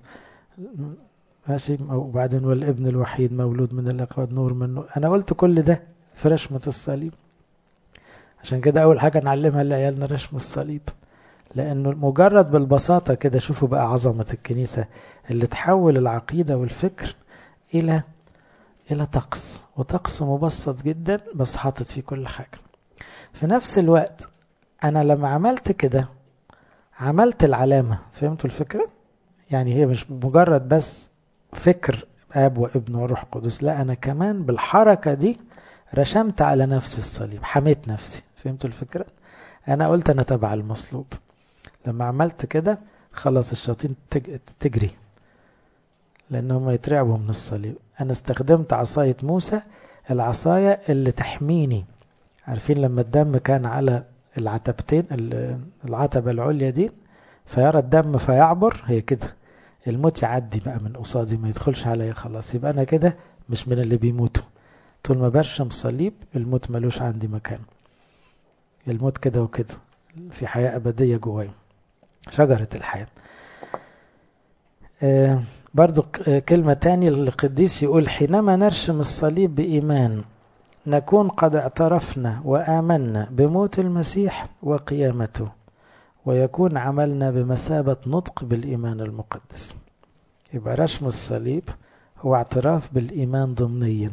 [SPEAKER 1] ماشي. وبعدين والابن الوحيد مولود من الأقواد نور منه. أنا قلت كل ده في رشمة الصليب. عشان كده أول حاجة نعلمها لعيالنا رشم الصليب، لأنه مجرد بالبساطة كده. شوفوا بقى عظمة الكنيسة اللي تحول العقيدة والفكر إلى طقس، وطقس مبسط جدا بس حاطط فيه كل حاجة. في نفس الوقت أنا لما عملت كده عملت العلامة. فهمتوا الفكرة؟ يعني هي مش مجرد بس فكر آب وابن وروح قدس، لا أنا كمان بالحركة دي رشمت على نفس الصليب، حميت نفسي. فهمتوا الفكرة؟ أنا قلت أنا تبع المصلوب. لما عملت كده خلاص الشياطين تجري، لأنهم يترعبوا من الصليب. أنا استخدمت عصاية موسى، العصاية اللي تحميني عارفين لما الدم كان على العتبتين، العتبة العليا دي، فيرى الدم فيعبر، هي كده الموت يعدي بقى من قصادي ما يدخلش عليا خلاص، يبقى أنا كده مش من اللي بيموتوا. طول ما برشم صليب الموت ملوش عندي مكان. الموت كده وكده، في حياة أبدية جواي، شجرة الحياة. برضو كلمة تانية للقديس يقول: حينما نرشم الصليب بإيمان نكون قد اعترفنا وآمنا بموت المسيح وقيامته، ويكون عملنا بمثابة نطق بالإيمان المقدس. يبقى رشم الصليب هو اعتراف بالإيمان ضمنيا.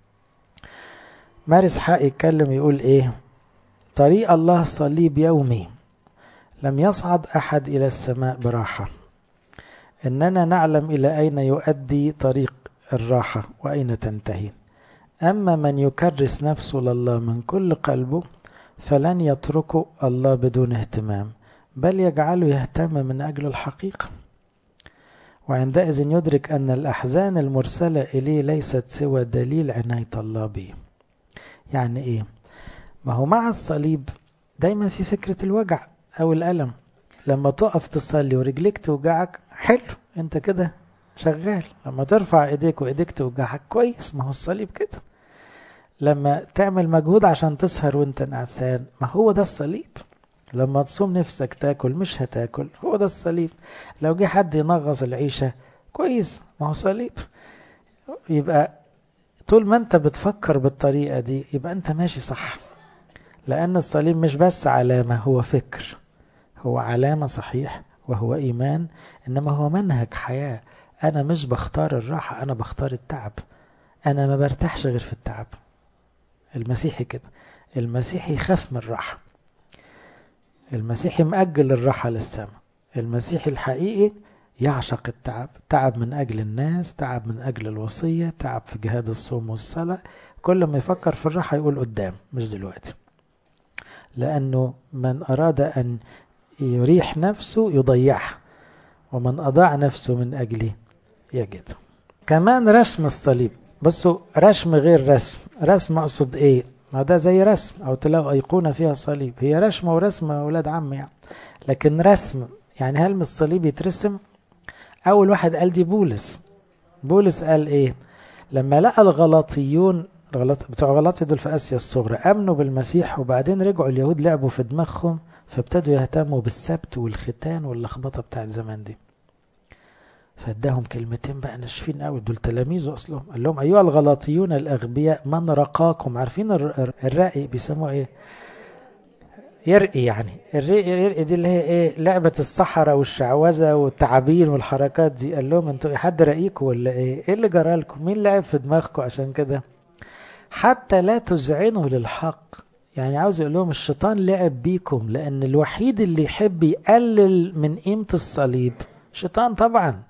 [SPEAKER 1] مارس حق يتكلم يقول إيه؟ طريق الله صليب يومي، لم يصعد أحد إلى السماء براحة، إننا نعلم إلى أين يؤدي طريق الراحة وأين تنتهي. أما من يكرس نفسه لله من كل قلبه فلن يتركه الله بدون اهتمام، بل يجعله يهتم من أجل الحقيقة، وعندئذ يدرك أن الأحزان المرسلة إليه ليست سوى دليل عناية الله به. يعني إيه؟ ما هو مع الصليب دايما في فكرة الوجع أو الألم. لما تقف تصلي ورجليك توجعك حلو، انت كده شغال. لما ترفع ايديك وايديك توجعك كويس، ما هو الصليب كده. لما تعمل مجهود عشان تسهر وانت نعسان، ما هو ده الصليب. لما تصوم نفسك تاكل مش هتاكل، هو ده الصليب. لو جه حد ينغص العيشة كويس، ما هو صليب. يبقى طول ما انت بتفكر بالطريقة دي يبقى انت ماشي صح، لأن الصليب مش بس علامة، هو فكر، هو علامة صحيح، وهو إيمان، إنما هو منهج حياة. أنا مش بختار الراحة، أنا بختار التعب. أنا ما برتاحش غير في التعب. المسيحي كده، المسيحي يخاف من الراحة، المسيحي مأجل الراحة للسماء. المسيحي الحقيقي يعشق التعب، تعب من أجل الناس، تعب من أجل الوصية، تعب في جهاد الصوم والصلاة. كل ما يفكر في الراحة يقول قدام مش دلوقتي، لأنه من أراد أن يريح نفسه يضيعها، ومن أضاع نفسه من أجله يجد. كمان رسم الصليب، بصوا رسم غير رسم. رسم أقصد إيه؟ ما ده زي رسم، أو تلاقوا أيقونة فيها صليب، هي رسمة ورسمة أولاد عم يعني. لكن رسم يعني هل من الصليب يترسم؟ أول واحد قال دي بولس. بولس قال إيه؟ لما لقى الغلاطيون، بتوع غلاطي دول في آسيا الصغرى، أمنوا بالمسيح وبعدين رجعوا اليهود لعبوا في دماغهم، فابتدوا يهتموا بالسبت والختان واللخبطة بتاعت زمان دي. فاداهم كلمتين بقى ناشفين قوي، دول تلاميذه اصلهم. قال لهم: ايها الغلاطيون الاغبياء، من رقاكم؟ عارفين الرقي بيسموه ايه؟ يرقي. يعني الرقي دي اللي هي ايه؟ لعبة الصحراء والشعوذة والتعابين والحركات دي. قال لهم: انتوا حد رقيكم ولا ايه؟ ايه اللي جرالكم؟ مين لعب في دماغكم عشان كده؟ حتى لا تذعنوا للحق. يعني عاوز يقول لهم الشيطان لعب بيكم، لان الوحيد اللي يحب يقلل من قيمة الصليب شيطان طبعا.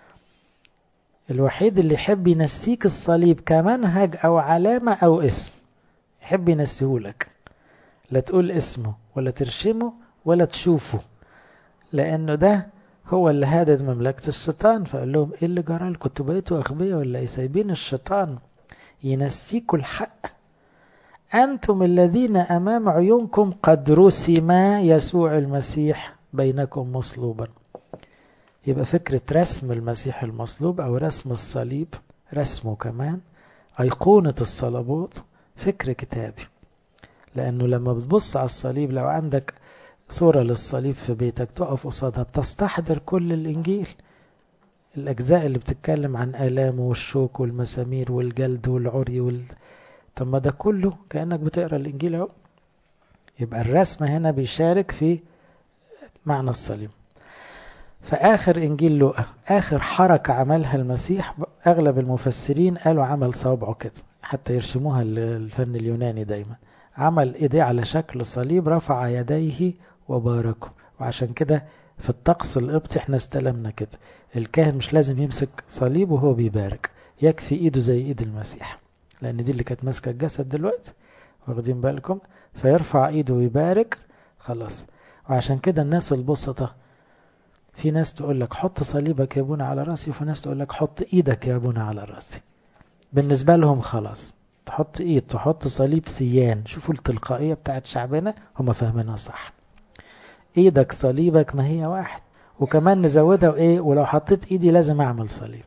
[SPEAKER 1] الوحيد اللي يحب ينسيك الصليب كمنهج أو علامة أو اسم، يحب ينسيهولك، لا تقول اسمه ولا ترشمه ولا تشوفه، لأنه ده هو اللي هادد مملكة الشيطان. فقال لهم: إيه اللي جرى لكم؟ كنتوا بقيتوا أغبياء ولا إيه؟ سايبين الشيطان ينسيكوا الحق. أنتم الذين أمام عيونكم قد رسم يسوع المسيح بينكم مصلوبا. يبقى فكرة رسم المسيح المصلوب أو رسم الصليب، رسمه كمان أيقونة الصلبوت، فكر كتابي. لأنه لما بتبص على الصليب، لو عندك صورة للصليب في بيتك تقف قصادها بتستحضر كل الإنجيل، الأجزاء اللي بتتكلم عن آلامه والشوك والمسامير والجلد والعري طب ما ده كله كأنك بتقرأ الإنجيل اهو. يبقى الرسم هنا بيشارك في معنى الصليب. فآخر إنجيل لوقا، آخر حركة عملها المسيح، أغلب المفسرين قالوا عمل صابعه كده، حتى يرسموها الفن اليوناني دايما. عمل إيديه على شكل صليب، رفع يديه وباركه. وعشان كده في الطقس القبطي احنا استلمنا كده، الكاهن مش لازم يمسك صليب وهو بيبارك، يكفي إيده زي إيد المسيح، لأن دي اللي كانت ماسكة الجسد دلوقتي، واخدين بالكم؟ فيرفع إيده ويبارك خلاص. وعشان كده الناس البسطة، في ناس تقول لك حط صليبك يا ابونا على راسي، وفي ناس تقول لك حط ايدك يا ابونا على راسي. بالنسبة لهم خلاص تحط ايد تحط صليب سيان. شوفوا التلقائية بتاعت شعبنا، هم فاهمينها صح. ايدك صليبك ما هي واحد. وكمان نزودها وايه، ولو حطيت ايدي لازم اعمل صليب.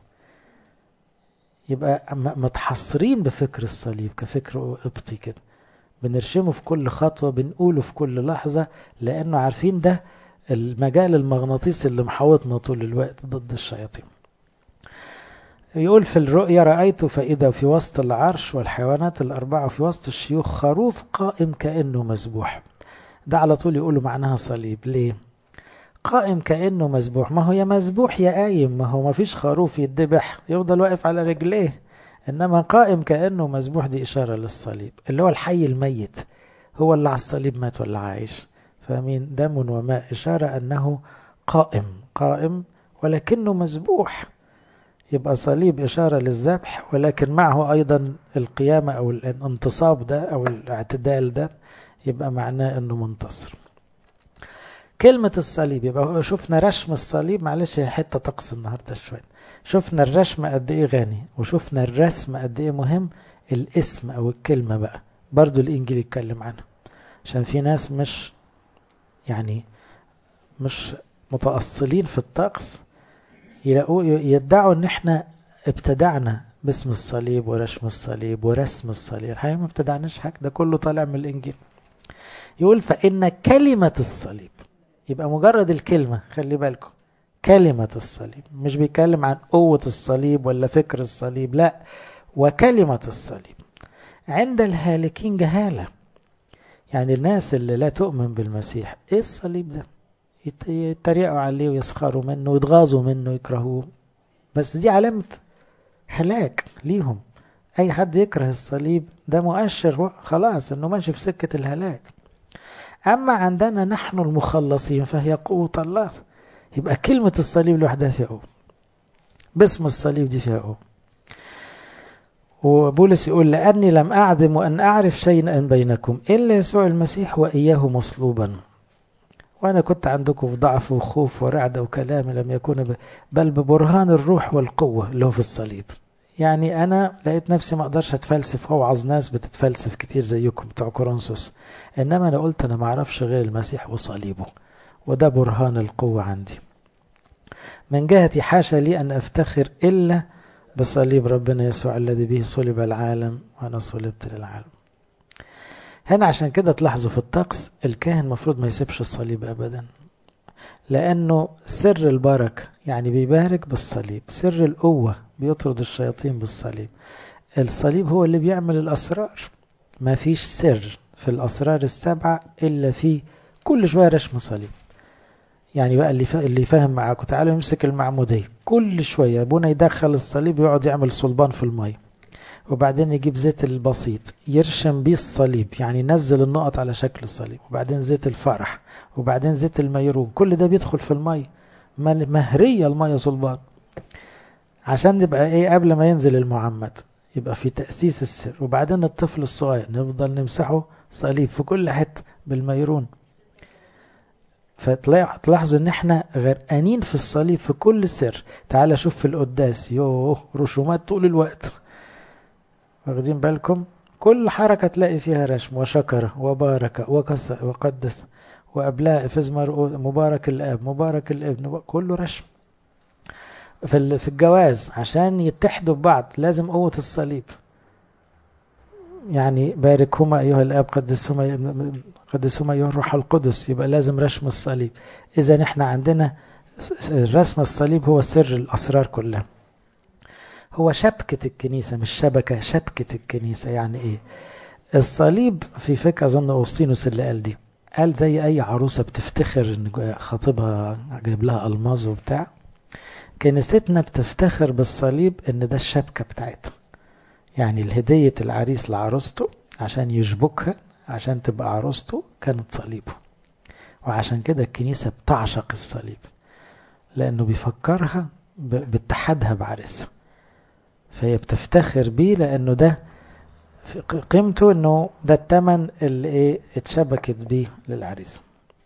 [SPEAKER 1] يبقى متحصرين بفكر الصليب كفكر قبطي كده، بنرشمه في كل خطوة، بنقوله في كل لحظة، لأنه عارفين ده المجال المغناطيسي اللي محاوطنا طول الوقت ضد الشياطين. يقول في الرؤيا: رأيت فإذا في وسط العرش والحيوانات الأربعة في وسط الشيوخ خروف قائم كأنه مذبوح. ده على طول يقولوا معناها صليب. ليه قائم كأنه مذبوح؟ ما هو يا مذبوح يا قايم، ما هو ما فيش خروف يتذبح يفضل واقف على رجليه، إنما قائم كأنه مذبوح دي إشارة للصليب، اللي هو الحي الميت، هو اللي على الصليب مات ولا عايش. فمين دم وماء، إشارة أنه قائم ولكنه مذبوح. يبقى صليب إشارة للذبح، ولكن معه أيضا القيامة أو الانتصاب ده أو الاعتدال ده، يبقى معناه أنه منتصر. كلمة الصليب، يبقى شفنا رسم الصليب. معلش هي حتة طقس النهاردة شوية. شفنا الرسم قد إيه غني، وشفنا الرسم قد إيه مهم. الاسم أو الكلمة بقى برضو الإنجيل يتكلم عنها، عشان في ناس مش متأصلين في الطقس، يدعوا ان احنا ابتدعنا باسم الصليب ورشم الصليب ورسم الصليب. الحقيقة ما ابتدعناش حاجة، ده كله طالع من الإنجيل. يقول فإن كلمة الصليب، يبقى مجرد الكلمة، خلي بالكم كلمة الصليب، مش بيتكلم عن قوة الصليب ولا فكر الصليب، لا، وكلمة الصليب عند الهالكين جهالة. يعني الناس اللي لا تؤمن بالمسيح، ايه الصليب ده؟ يتريقوا عليه ويسخروا منه ويتغاظوا منه ويكرهوه، بس دي علامة هلاك ليهم. اي حد يكره الصليب ده مؤشر خلاص انه ماشي في سكة الهلاك. اما عندنا نحن المخلصين فهي قوة الله. يبقى كلمة الصليب لوحدها فيها قوة، باسم الصليب دي فيها قوة. وبولس يقول لأني لم أعدم وأن أعرف شيئا بينكم إلا يسوع المسيح وإياه مصلوبا. وأنا كنت عندكم في ضعف وخوف ورعدة وكلام لم يكون بل ببرهان الروح والقوة اللي هو في الصليب. يعني أنا لقيت نفسي ما أقدرش أتفلسف وأوعظ ناس بتتفلسف كتير زيكم بتوع كورنثوس، إنما أنا قلت أنا ما أعرفش غير المسيح وصليبه، وده برهان القوة عندي. من جهتي حاشا لي أن أفتخر إلا بصليب ربنا يسوع الذي به صلب العالم وأنا صلبت للعالم. هنا عشان كده تلاحظوا في الطقس الكاهن مفروض ما يسيبش الصليب أبدا، لأنه سر البركة، يعني بيبارك بالصليب. سر القوة بيطرد الشياطين بالصليب. الصليب هو اللي بيعمل الأسرار. ما فيش سر في الأسرار السبعة إلا في كل شوية رشم صليب. يعني بقى اللي فاهم معاكم تعالوا نمسك المعمودية، كل شوية ابونا يدخل الصليب ويقعد يعمل صلبان في المية، وبعدين يجيب زيت البسيط يرشم بيه الصليب، يعني ينزل النقط على شكل الصليب، وبعدين زيت الفرح، وبعدين زيت الميرون، كل ده بيدخل في المية مهرية المية صلبان، عشان يبقى ايه قبل ما ينزل المعمد يبقى في تأسيس السر. وبعدين الطفل الصغير نفضل نمسحه صليب في كل حتة بالميرون. فتلاحظوا ان احنا غرقانين في الصليب في كل سر. تعال شوف في القداس، رسومات طول الوقت، واخدين بالكم؟ كل حركة تلاقي فيها رشم وشكر وبارك وقدس، وقبلها افزمر مبارك الاب مبارك الابن، كله رشم. في الجواز عشان يتحدوا ببعض لازم قوة الصليب، يعني باركهما أيها الآب قدسهما أيها الروح القدس، يبقى لازم رسم الصليب. إذا احنا عندنا رسم الصليب هو سر الأسرار كلها، هو شبكة الكنيسة، مش شبكة، شبكة الكنيسة. يعني إيه الصليب؟ في فكرة أظن أوسطينوس اللي قال دي، قال زي أي عروسة بتفتخر إن خطيبها جايب لها ألماظ وبتاع، كنيستنا بتفتخر بالصليب إن ده الشبكة بتاعتها. يعني الهدية العريس لعروسته عشان يشبكها عشان تبقى عروسته كانت صليبه. وعشان كده الكنيسة بتعشق الصليب، لأنه بيفكرها باتحادها بعريسها، فهي بتفتخر بيه، لأنه ده قيمته، أنه ده الثمن اللي اتشبكت بيه للعريس.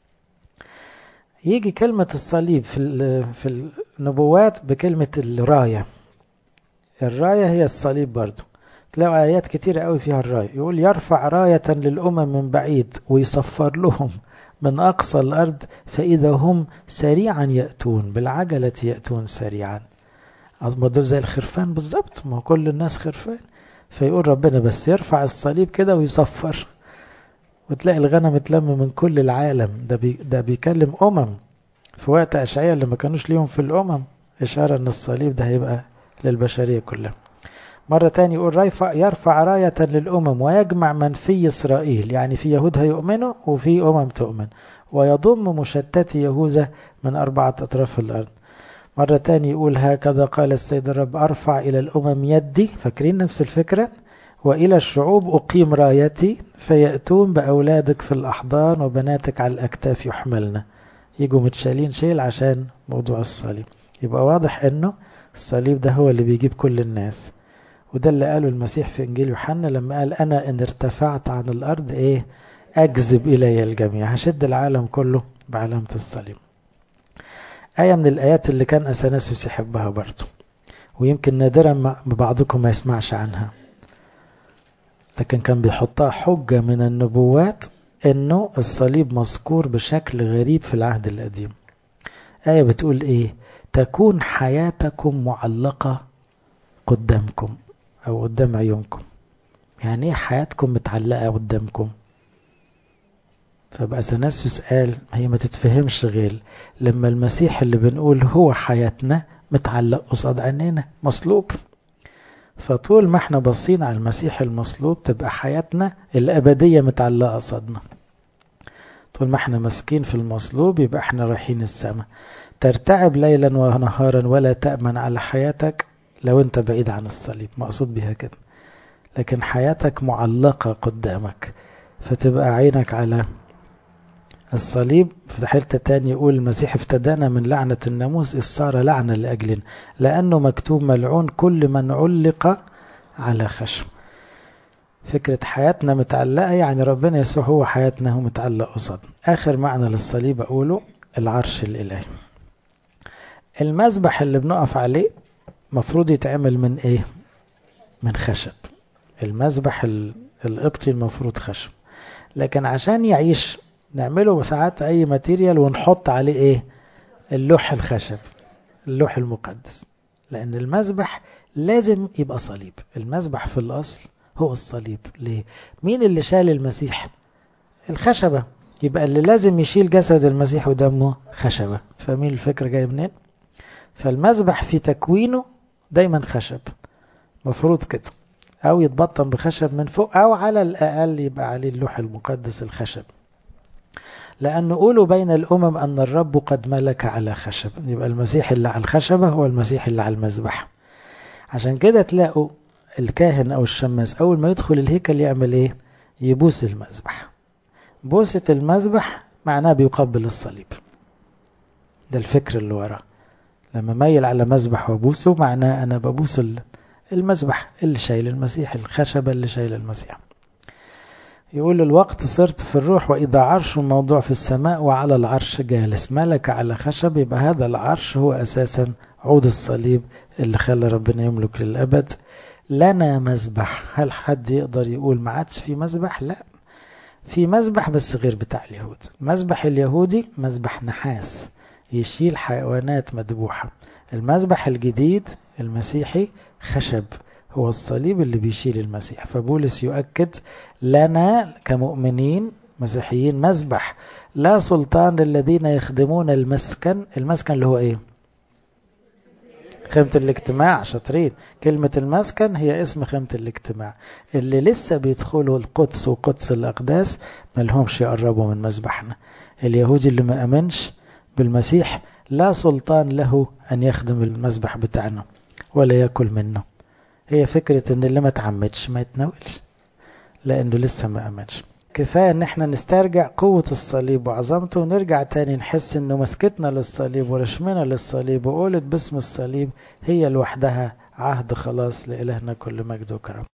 [SPEAKER 1] يجي كلمة الصليب في النبوات بكلمة الراية. الراية هي الصليب برضو. تلاقوا آيات كتيرة قوي فيها الراية، يقول يرفع راية للأمم من بعيد ويصفر لهم من أقصى الأرض فإذا هم سريعا يأتون، بالعجلة يأتون سريعا. ما دول زي الخرفان بالظبط، ما كل الناس خرفان. فيقول ربنا بس يرفع الصليب كده ويصفر، وتلاقي الغنم اتلم من كل العالم. ده بيكلم في وقت أشعياء اللي ما كانوش ليهم في الأمم، إشارة أن الصليب ده هيبقى للبشرية كلها. مرة تاني يقول يرفع راية للأمم ويجمع من في إسرائيل، يعني في يهود هيؤمنوا وفي تؤمن، ويضم مشتتي يهوذا من 4 أطراف الأرض. مرة تاني يقول هكذا قال السيد الرب أرفع إلى الأمم يدي، فاكرين نفس الفكرة، وإلى الشعوب أقيم رايتي فيأتون بأولادك في الأحضان وبناتك على الأكتاف يحملنا. يجوا متشالين شيل عشان موضوع الصليب. يبقى واضح أنه الصليب ده هو اللي بيجيب كل الناس، وده اللي قاله المسيح في إنجيل يوحنا لما قال أنا إن ارتفعت عن الأرض أجذب إلي الجميع، هشد العالم كله بعلامة الصليب. آية من الآيات اللي كان أثناسيوس يحبها برضو، ويمكن نادرا بعضكم ما يسمعش عنها، لكن كان بيحطها حجة من النبوات إنه الصليب مذكور بشكل غريب في العهد القديم. آية بتقول تكون حياتكم معلقة قدامكم أو قدام عيونكم. يعني حياتكم متعلقة قدامكم؟ فبقى أثناسيوس قال هي ما تتفهمش غير لما المسيح اللي بنقول هو حياتنا متعلق قصاد عينينا مصلوب. فطول ما احنا باصين على المسيح المصلوب تبقى حياتنا الأبدية متعلقة قصادنا. طول ما احنا ماسكين في المصلوب يبقى احنا رايحين السماء. ترتعب ليلا ونهارا ولا تأمن على حياتك لو انت بعيد عن الصليب، مقصود بها كده. لكن حياتك معلقة قدامك، فتبقى عينك على الصليب. في حتة تاني يقول المسيح افتدانا من لعنة الناموس إذ صار لعنة لأجلنا، لأنه مكتوب ملعون كل من علق على خشب. فكرة حياتنا متعلقة، يعني ربنا يسوع هو حياتنا، هو متعلق قصادنا. آخر معنى للصليب أقوله العرش الإلهي. المذبح اللي بنقف عليه مفروض يتعمل من من خشب. المذبح القبطي المفروض خشب، لكن عشان يعيش نعمله ساعات أي ماتيريال ونحط عليه اللوح الخشب، اللوح المقدس، لأن المذبح لازم يبقى صليب. المذبح في الأصل هو الصليب. ليه؟ مين اللي شال المسيح؟ الخشبة. يبقى اللي لازم يشيل جسد المسيح ودمه خشبة. فمين الفكرة جاي منين؟ فالمذبح في تكوينه دايما خشب، مفروض كده، أو يتبطن بخشب من فوق، أو على الأقل يبقى عليه اللوح المقدس الخشب. لأنه قولوا بين الأمم أن الرب قد ملك على خشب. يبقى المسيح اللي على الخشبة هو المسيح اللي على المذبح. عشان كده تلاقوا الكاهن أو الشماس أول ما يدخل الهيكل يعمل يبوس المذبح. بوسة المذبح معناه بيقبل الصليب. ده الفكر اللي وراه. لما ميل على مذبح وبوسه معناه أنا ببوس المذبح اللي شايل المسيح، الخشبة اللي شايل المسيح. يقول الوقت صرت في الروح وإذا عرش موضوع في السماء وعلى العرش جالس، ملك على خشب. يبقى هذا العرش هو أساسا عود الصليب اللي خلى ربنا يملك للأبد. لنا مذبح. هل حد يقدر يقول ما عادش في مذبح؟ لا، في مذبح بس غير بتاع اليهود. مذبح اليهودي مذبح نحاس يشيل حيوانات مذبوحة. المذبح الجديد المسيحي خشب، هو الصليب اللي بيشيل المسيح. فبولس يؤكد لنا كمؤمنين مسيحيين مذبح لا سلطان للذين يخدمون المسكن. المسكن اللي هو خيمة الاجتماع. شاطرين. كلمة المسكن هي اسم خيمة الاجتماع. اللي لسه بيدخلوا القدس وقدس الأقداس ملهمش يقربوا من مذبحنا. اليهودي اللي ما أمنش بالمسيح لا سلطان له أن يخدم المذبح بتاعنا ولا يأكل منه. هي فكرة ان اللي ما تعمدش ما يتناولش لانه لسه ما امنش. كفاية ان احنا نسترجع قوة الصليب وعظمته، ونرجع تاني نحس انه مسكتنا للصليب ورشمنا للصليب وقولت باسم الصليب هي لوحدها عهد خلاص. لإلهنا كل مجد وكرم.